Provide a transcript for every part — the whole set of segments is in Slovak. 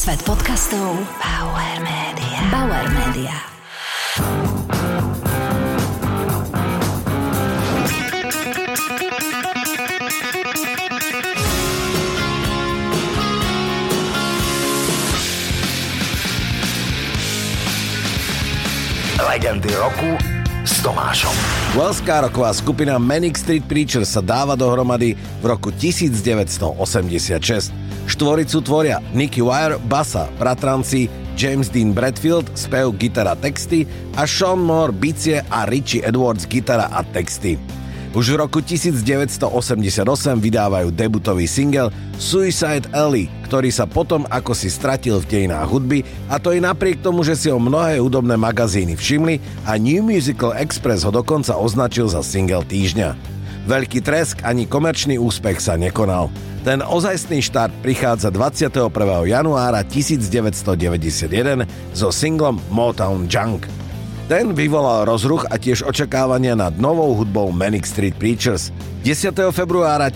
Svet podcastov Bauer Media. Bauer Media. Legendy roku s Tomášom. Welská roková skupina Manic Street Preachers sa dáva dohromady v roku 1986. Štvoricu tvoria Nicky Wire, basa, bratranci James Dean Bradfield, spev, gitara, texty a Sean Moore, bicie a Richie Edwards, gitara a texty. Už v roku 1988 vydávajú debutový single Suicide Alley, ktorý sa potom ako si stratil v dejinách hudby, a to i napriek tomu, že si ho mnohé hudobné magazíny všimli a New Musical Express ho dokonca označil za single týždňa. Veľký tresk ani komerčný úspech sa nekonal. Ten ozajstný štart prichádza 21. januára 1991 so singlom Motown Junk. Ten vyvolal rozruch a tiež očakávania nad novou hudbou Manic Street Preachers. 10. februára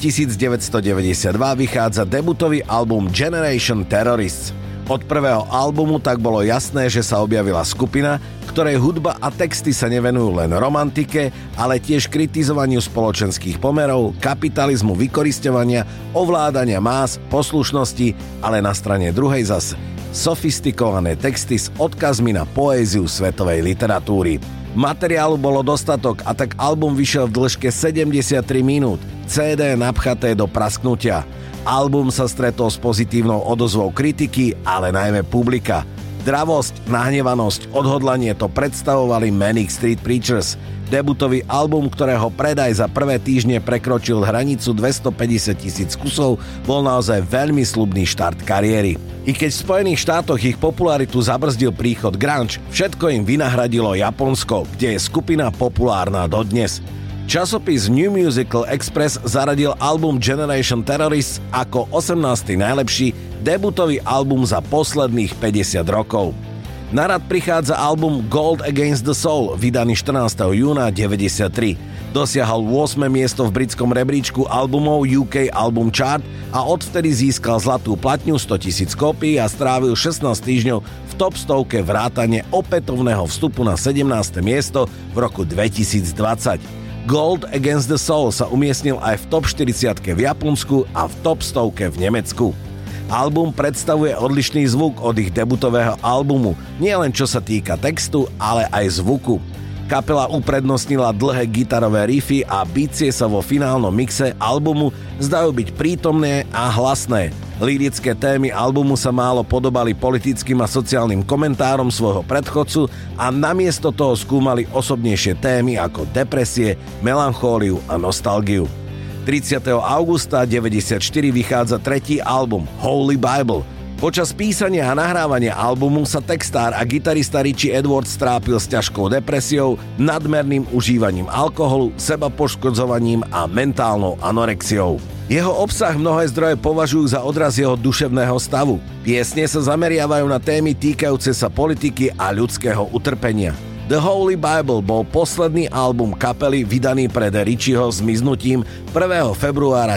1992 vychádza debutový album Generation Terrorists. Od prvého albumu tak bolo jasné, že sa objavila skupina, ktorej hudba a texty sa nevenujú len romantike, ale tiež kritizovaniu spoločenských pomerov, kapitalizmu, vykorisťovania, ovládania más, poslušnosti, ale na strane druhej zase sofistikované texty s odkazmi na poéziu svetovej literatúry. Materiálu bolo dostatok a tak album vyšiel v dĺžke 73 minút, CD napchaté do prasknutia. Album sa stretol s pozitívnou odozvou kritiky, ale najmä publika. Dravosť, nahnevanosť, odhodlanie to predstavovali Manic Street Preachers. Debutový album, ktorého predaj za prvé týždne prekročil hranicu 250,000 kusov, bol naozaj veľmi sľubný štart kariéry. I keď v Spojených štátoch ich popularitu zabrzdil príchod grunge, všetko im vynahradilo Japonsko, kde je skupina populárna dodnes. Časopis New Musical Express zaradil album Generation Terrorists ako 18. najlepší debutový album za posledných 50 rokov. Na rad prichádza album Gold Against the Soul, vydaný 14. júna 1993. Dosiahol 8. miesto v britskom rebríčku albumov UK Album Chart a odvtedy získal zlatú platňu 100,000 kópií a strávil 16 týždňov v top 100 vrátane opätovného vstupu na 17. miesto v roku 2020. Gold Against the Soul sa umiestnil aj v top 40 v Japonsku a v top 100 v Nemecku. Album predstavuje odlišný zvuk od ich debutového albumu, nielen čo sa týka textu, ale aj zvuku. Kapela uprednostnila dlhé gitarové riffy a bicie sa vo finálnom mixe albumu zdajú byť prítomné a hlasné. Lyrické témy albumu sa málo podobali politickým a sociálnym komentárom svojho predchodcu a namiesto toho skúmali osobnejšie témy ako depresie, melanchóliu a nostalgiu. 30. augusta 1994 vychádza tretí album Holy Bible. Počas písania a nahrávania albumu sa textár a gitarista Richie Edwards trápil s ťažkou depresiou, nadmerným užívaním alkoholu, sebapoškodzovaním a mentálnou anorexiou. Jeho obsah mnohé zdroje považujú za odraz jeho duševného stavu. Piesne sa zameriavajú na témy týkajúce sa politiky a ľudského utrpenia. The Holy Bible bol posledný album kapely vydaný pred Richieho zmiznutím 1. februára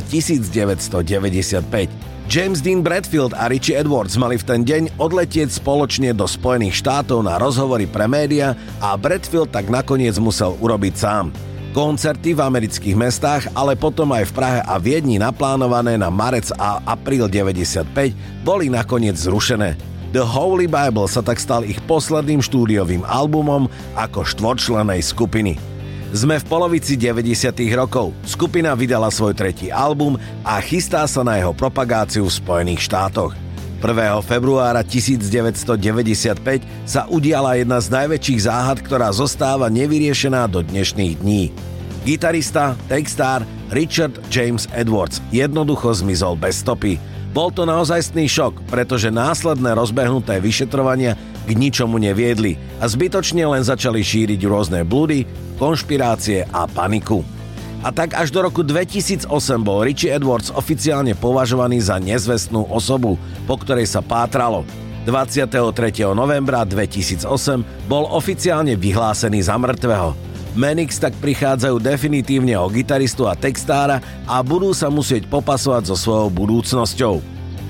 1995. James Dean Bradfield a Richie Edwards mali v ten deň odletieť spoločne do Spojených štátov na rozhovory pre médiá a Bradfield tak nakoniec musel urobiť sám. Koncerty v amerických mestách, ale potom aj v Prahe a Viedni naplánované na marec a apríl 95 boli nakoniec zrušené. The Holy Bible sa tak stal ich posledným štúdiovým albumom ako štvorčlennej skupiny. Sme v polovici 90. rokov. Skupina vydala svoj tretí album a chystá sa na jeho propagáciu v Spojených štátoch. 1. februára 1995 sa udiala jedna z najväčších záhad, ktorá zostáva nevyriešená do dnešných dní. Gitarista, textár Richard James Edwards jednoducho zmizol bez stopy. Bol to naozajstný šok, pretože následné rozbehnuté vyšetrovania k ničomu neviedli a zbytočne len začali šíriť rôzne blúdy, konšpirácie a paniku. A tak až do roku 2008 bol Richie Edwards oficiálne považovaný za nezvestnú osobu, po ktorej sa pátralo. 23. novembra 2008 bol oficiálne vyhlásený za mŕtvého. Manics tak prichádzajú definitívne o gitaristu a textára a budú sa musieť popasovať so svojou budúcnosťou.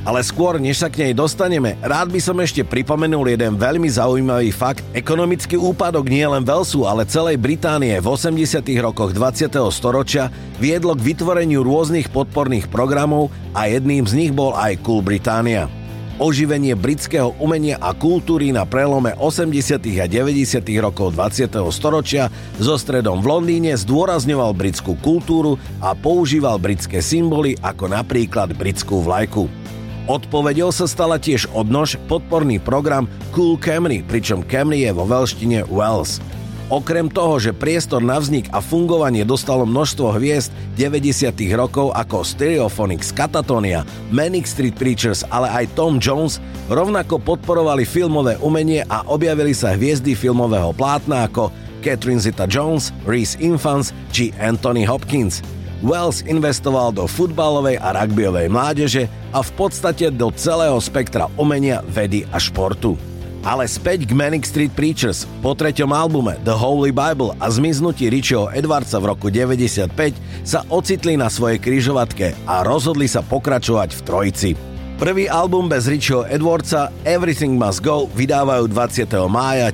Ale skôr, než sa k nej dostaneme, rád by som ešte pripomenul jeden veľmi zaujímavý fakt. Ekonomický úpadok nie len Walesu, ale celej Británie v 80. rokoch 20. storočia viedlo k vytvoreniu rôznych podporných programov a jedným z nich bol aj Cool Britannia. Oživenie britského umenia a kultúry na prelome 80. a 90. rokov 20. storočia so stredom v Londýne zdôrazňoval britskú kultúru a používal britské symboly ako napríklad britskú vlajku. Odpoveďou sa stala tiež odnož podporný program Cool Camry, pričom Camry je vo veľštine Wales. Okrem toho, že priestor na vznik a fungovanie dostalo množstvo hviezd 90. rokov ako Stereophonics, Katatonia, Manic Street Preachers, ale aj Tom Jones, rovnako podporovali filmové umenie a objavili sa hviezdy filmového plátna ako Catherine Zeta-Jones, Rhys Ifans či Anthony Hopkins. Wales investoval do futbalovej a rugbyovej mládeže a v podstate do celého spektra umenia, vedy a športu. Ale späť k Manic Street Preachers. Po treťom albume The Holy Bible a zmiznutí Richieho Edwardsa v roku 95 sa ocitli na svojej križovatke a rozhodli sa pokračovať v trojici. Prvý album bez Richieho Edwardsa Everything Must Go vydávajú 20. mája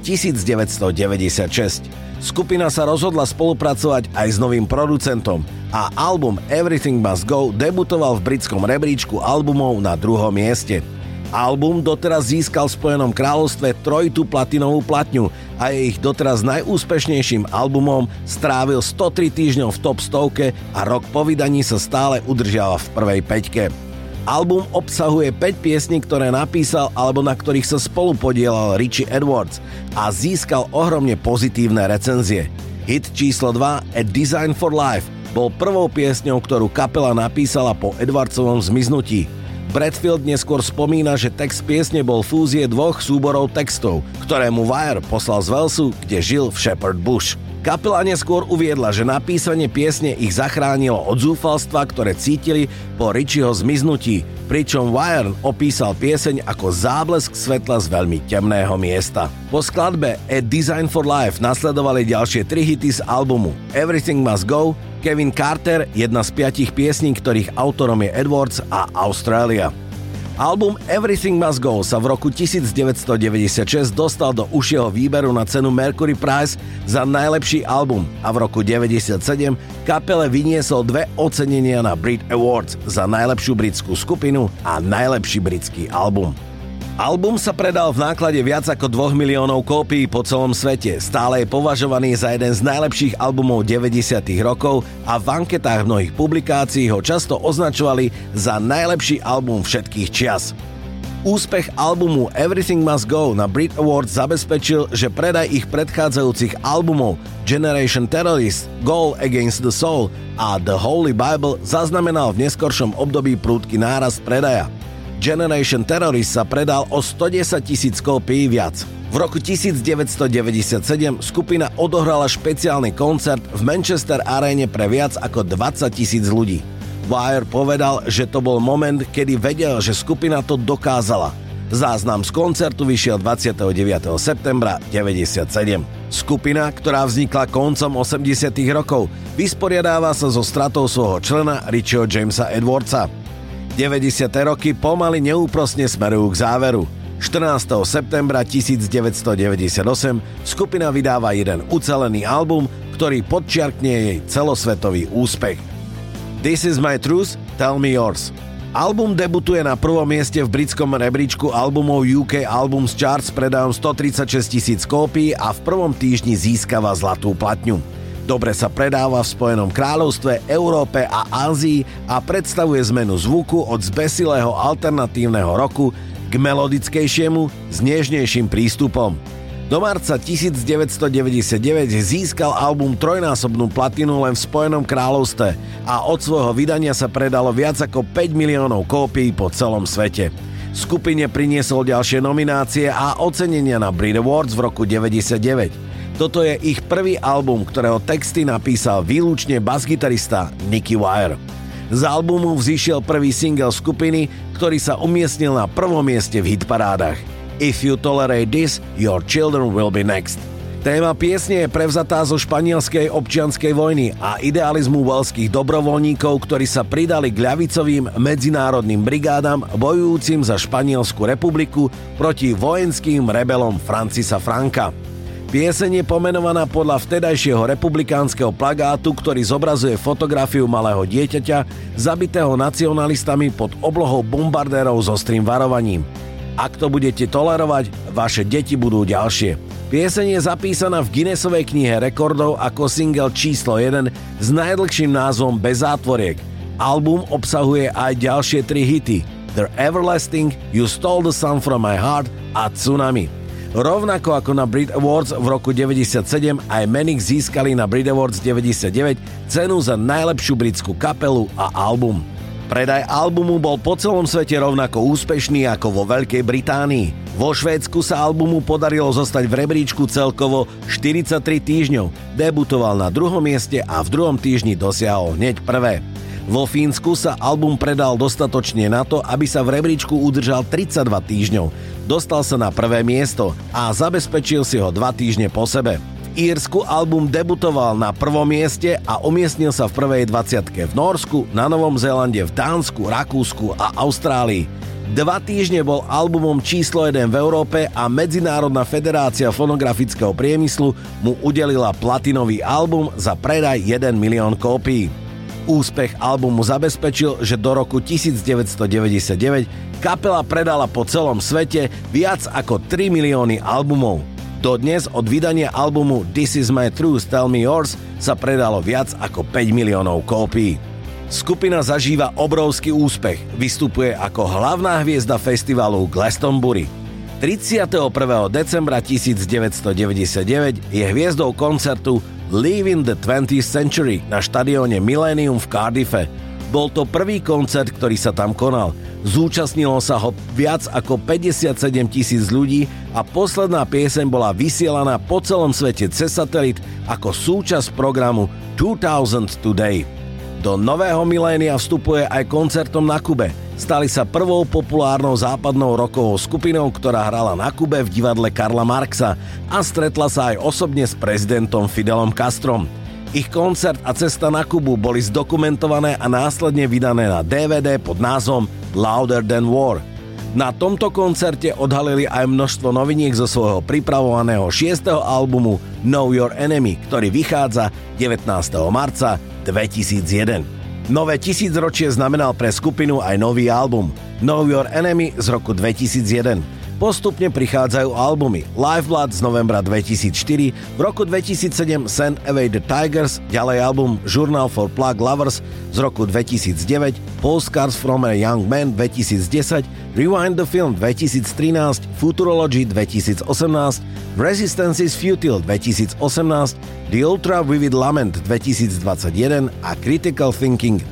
1996. Skupina sa rozhodla spolupracovať aj s novým producentom a album Everything Must Go debutoval v britskom rebríčku albumov na 2. mieste. Album doteraz získal v Spojenom kráľovstve trojitú platinovú platňu a je ich doteraz najúspešnejším albumom, strávil 103 týždňov v top 100 a rok po vydaní sa stále udržiava v prvej peťke. Album obsahuje 5 piesní, ktoré napísal alebo na ktorých sa spolupodielal Richie Edwards a získal ohromne pozitívne recenzie. Hit číslo 2 A Design for Life bol prvou piesňou, ktorú kapela napísala po Edwardsovom zmiznutí. Bradfield neskôr spomína, že text piesne bol fúzie dvoch súborov textov, ktoré mu Wire poslal z Walesu, kde žil v Shepherd Bush. Kapela neskôr uviedla, že napísanie piesne ich zachránilo od zúfalstva, ktoré cítili po Richieho zmiznutí, pričom Wire opísal pieseň ako záblesk svetla z veľmi temného miesta. Po skladbe A Design for Life nasledovali ďalšie 3 hity z albumu Everything Must Go, Kevin Carter, jedna z 5 piesní, ktorých autorom je Edwards a Australia. Album Everything Must Go sa v roku 1996 dostal do užšieho výberu na cenu Mercury Prize za najlepší album a v roku 1997 kapele vyniesol 2 ocenenia na Brit Awards za najlepšiu britskú skupinu a najlepší britský album. Album sa predal v náklade viac ako 2 miliónov kópií po celom svete. Stále je považovaný za jeden z najlepších albumov 90. rokov a v anketách mnohých publikácií ho často označovali za najlepší album všetkých čias. Úspech albumu Everything Must Go na Brit Awards zabezpečil, že predaj ich predchádzajúcich albumov Generation Terrorist, Goal Against the Soul a The Holy Bible zaznamenal v neskoršom období prudký nárast predaja. Generation Terrorist sa predal o 110 000 kópií viac. V roku 1997 skupina odohrala špeciálny koncert v Manchester Arene pre viac ako 20 000 ľudí. Wire povedal, že to bol moment, kedy vedel, že skupina to dokázala. Záznam z koncertu vyšiel 29. septembra 1997. Skupina, ktorá vznikla koncom 80. rokov, vysporiadáva sa so stratou svojho člena Richieho Jamesa Edwardsa. 90. roky pomaly neúprosne smerujú k záveru. 14. septembra 1998 skupina vydáva jeden ucelený album, ktorý podčiarkne jej celosvetový úspech. This is my truth, tell me yours. Album debutuje na prvom mieste v britskom rebríčku albumov UK Albums Chart s predajom 136 000 kópií a v prvom týždni získava zlatú platňu. Dobre sa predáva v Spojenom kráľovstve, Európe a Ázii a predstavuje zmenu zvuku od zbesilého alternatívneho roku k melodickejšiemu, s nežnejším prístupom. Do marca 1999 získal album trojnásobnú platinu len v Spojenom kráľovstve a od svojho vydania sa predalo viac ako 5 miliónov kópií po celom svete. Skupine priniesol ďalšie nominácie a ocenenia na Brit Awards v roku 1999. Toto je ich prvý album, ktorého texty napísal výlučne basgitarista Nicky Wire. Z albumu vzýšiel prvý single skupiny, ktorý sa umiestnil na prvom mieste v hitparádach. If you tolerate this, your children will be next. Téma piesne je prevzatá zo španielskej občianskej vojny a idealizmu velských dobrovoľníkov, ktorí sa pridali k ľavicovým medzinárodným brigádam bojujúcim za Španielsku republiku proti vojenským rebelom Francisa Franka. Pieseň je pomenovaná podľa vtedajšieho republikánskeho plagátu, ktorý zobrazuje fotografiu malého dieťaťa zabitého nacionalistami pod oblohou bombardérov s ostrým varovaním. Ak to budete tolerovať, vaše deti budú ďalšie. Pieseň je zapísaná v Guinnessovej knihe rekordov ako single číslo 1 s najdlhším názvom Bez zátvoriek. Album obsahuje aj ďalšie 3 hity: The Everlasting, You Stole the Sun from My Heart a Tsunami. Rovnako ako na Brit Awards v roku 97 aj Manic získali na Brit Awards 99 cenu za najlepšiu britskú kapelu a album. Predaj albumu bol po celom svete rovnako úspešný ako vo Veľkej Británii. Vo Švédsku sa albumu podarilo zostať v rebríčku celkovo 43 týždňov, debutoval na 2. mieste a v 2. týždni dosiahol hneď prvé. Vo Fínsku sa album predal dostatočne na to, aby sa v rebríčku udržal 32 týždňov. Dostal sa na 1. miesto a zabezpečil si ho 2 týždne po sebe. V Írsku album debutoval na 1. mieste a umiestnil sa v prvej 20-ke v Norsku, na Novom Zélande, v Dánsku, Rakúsku a Austrálii. 2 týždne bol albumom číslo 1 v Európe a Medzinárodná federácia fonografického priemyslu mu udelila platinový album za predaj 1 milión kópií. Úspech albumu zabezpečil, že do roku 1999 kapela predala po celom svete viac ako 3 milióny albumov. Dodnes od vydania albumu This Is My Truth, Tell Me Yours sa predalo viac ako 5 miliónov kópií. Skupina zažíva obrovský úspech, vystupuje ako hlavná hviezda festivalu Glastonbury. 31. decembra 1999 je hviezdou koncertu Live in the 20th Century na štadióne Millennium v Cardiffe. Bol to prvý koncert, ktorý sa tam konal. Zúčastnilo sa ho viac ako 57 000 ľudí a posledná pieseň bola vysielaná po celom svete cez satelit ako súčasť programu 2000 Today. Do nového milénia vstupuje aj koncertom na Kube. Stali sa prvou populárnou západnou rockovou skupinou, ktorá hrala na Kube v divadle Karla Marxa a stretla sa aj osobne s prezidentom Fidelom Castrom. Ich koncert a cesta na Kubu boli zdokumentované a následne vydané na DVD pod názvom Louder Than War. Na tomto koncerte odhalili aj množstvo noviniek zo svojho pripravovaného 6. albumu Know Your Enemy, ktorý vychádza 19. marca 2001. Nové tisícročie znamenal pre skupinu aj nový album Know Your Enemy z roku 2001. Postupne prichádzajú albumy Lifeblood z novembra 2004, v roku 2007 Send Away the Tigers, ďalej album Journal for Plug Lovers z roku 2009, Postcards from a Young Man 2010, Rewind the Film 2013, Futurology 2018, Resistance is Futile 2018, The Ultra Vivid Lament 2021 a Critical Thinking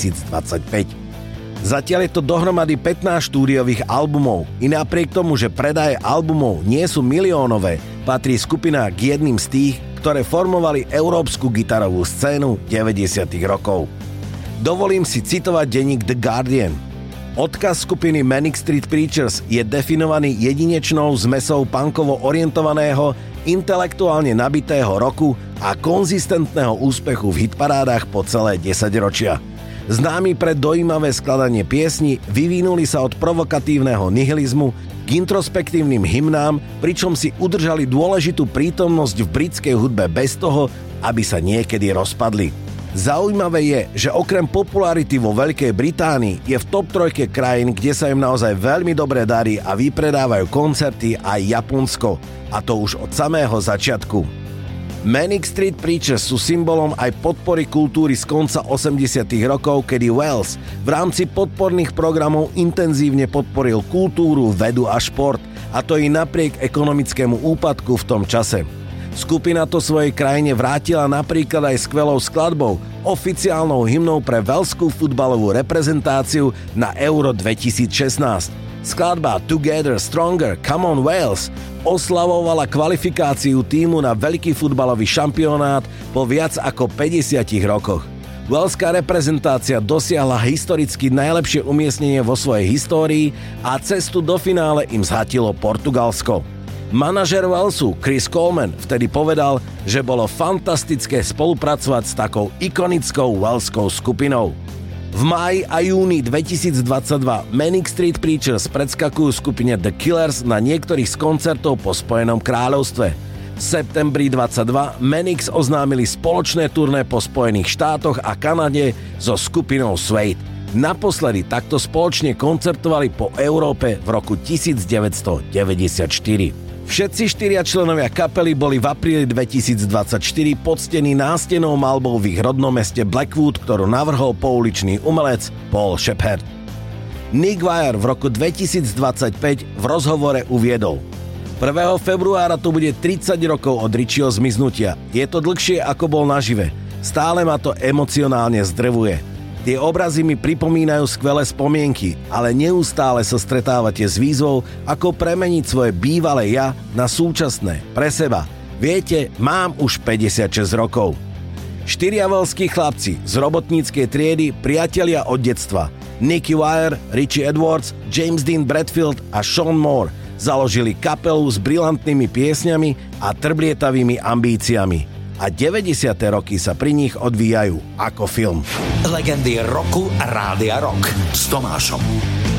2025. Zatiaľ je to dohromady 15 štúdiových albumov. I napriek tomu, že predaje albumov nie sú miliónové, patrí skupina k jedným z tých, ktoré formovali európsku gitarovú scénu 90. rokov. Dovolím si citovať denník The Guardian. Odkaz skupiny Manic Street Preachers je definovaný jedinečnou zmesou punkovo orientovaného, intelektuálne nabitého roku a konzistentného úspechu v hitparádach po celé 10 ročia. Známi pre dojímavé skladanie piesni, vyvinuli sa od provokatívneho nihilizmu k introspektívnym hymnám, pričom si udržali dôležitú prítomnosť v britskej hudbe bez toho, aby sa niekedy rozpadli. Zaujímavé je, že okrem popularity vo Veľkej Británii je v top 3 krajín, kde sa im naozaj veľmi dobre darí a vypredávajú koncerty aj Japonsko, a to už od samého začiatku. Manic Street Preachers sú symbolom aj podpory kultúry z konca 80. rokov, kedy Wells v rámci podporných programov intenzívne podporil kultúru, vedu a šport, a to i napriek ekonomickému úpadku v tom čase. Skupina to svojej krajine vrátila napríklad aj skvelou skladbou, oficiálnou hymnou pre velskú futbalovú reprezentáciu na Euro 2016. Skladba Together Stronger, Come on Wales oslavovala kvalifikáciu tímu na veľký futbalový šampionát po viac ako 50 rokoch. Waleská reprezentácia dosiahla historicky najlepšie umiestnenie vo svojej histórii a cestu do finále im zhatilo Portugalsko. Manažer Walesu Chris Coleman vtedy povedal, že bolo fantastické spolupracovať s takou ikonickou waleskou skupinou. V máji a júni 2022 Manic Street Preachers predskakujú skupine The Killers na niektorých z koncertov po Spojenom kráľovstve. V septembri 22 Manics oznámili spoločné turné po Spojených štátoch a Kanade so skupinou Suede. Naposledy takto spoločne koncertovali po Európe v roku 1994. Všetci 4 členovia kapely boli v apríli 2024 poctení nástenou malbou v ich rodnom meste Blackwood, ktorú navrhol pouličný umelec Paul Shepherd. Nick Wire v roku 2025 v rozhovore uviedol: 1. februára to bude 30 rokov od Richieho zmiznutia. Je to dlhšie, ako bol nažive. Stále ma to emocionálne zdrvuje. Tie obrazy mi pripomínajú skvelé spomienky, ale neustále sa stretávate s výzvou, ako premeniť svoje bývalé ja na súčasné, pre seba. Viete, mám už 56 rokov. 4 waleskí chlapci z robotníckej triedy, priatelia od detstva. Nicky Wire, Richie Edwards, James Dean Bradfield a Sean Moore založili kapelu s brilantnými piesňami a trblietavými ambíciami. A 90. roky sa pri nich odvíjajú ako film. Legendy roku Rádia Rock s Tomášom.